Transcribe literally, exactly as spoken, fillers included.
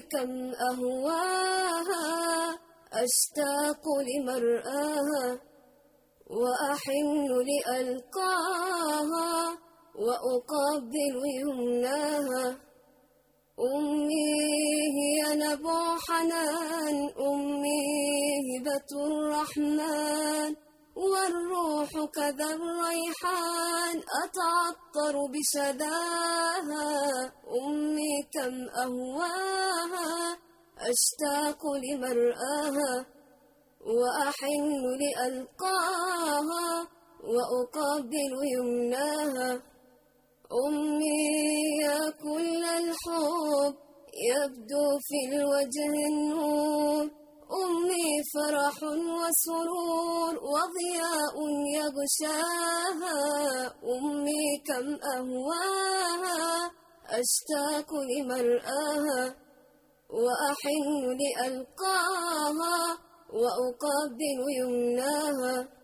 كم أهواها أشتاق لمرآها وأحن لألقاها وأقبل يمناها. أمي هي نبع حنان، أمي هبة الرحمن، والروح كذا الريحان أتعطر بشداها. أمي كم أهواها أشتاق لمرآها وأحن لألقاها وأقبل يمناها. أمي يا كل الحب يبدو في الوجه النور، أمي فرح وسرور وضياء يغشاها. أمي كم أهواها أشتاق لمرآها وأحن لألقاها وأقبل يمناها.